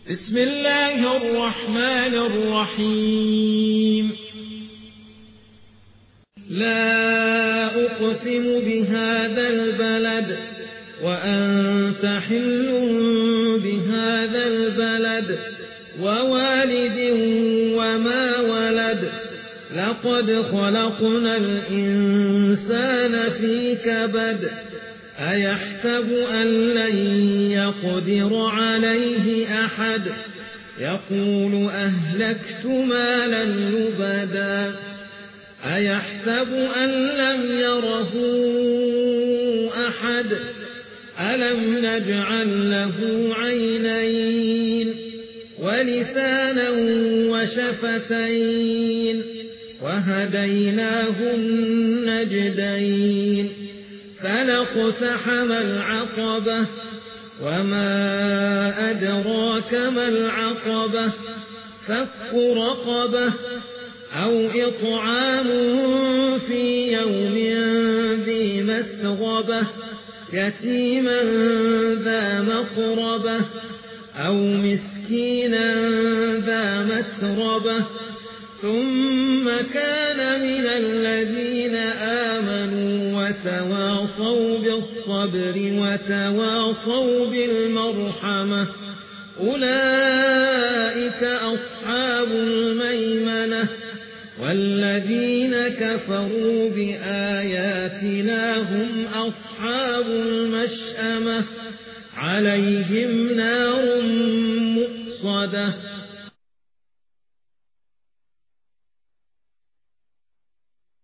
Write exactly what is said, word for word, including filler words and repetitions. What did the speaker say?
بسم الله الرحمن الرحيم. لا أقسم بهذا البلد وأنت حل بهذا البلد ووالد وما ولد لقد خلقنا الإنسان في كبد أيحسب أن لن يقدر عليه أحد يقول أهلكت مالا لبدا أيحسب أن لم يره أحد ألم نجعل له عينين ولسانا وشفتين وهديناه النجدين فلاقتحم العقبة وما أدراك ما العقبة فك رقبة أو إطعام في يوم ذي مسغبة يتيما ذا مقربة أو مسكينا ذا متربة ثم كان من الذين آمنوا وتواصوا بالصبر وتواصوا بالمرحمة أولئك أصحاب الميمنة والذين كفروا بآياتنا هم أصحاب المشأمة عليهم نار مؤصدة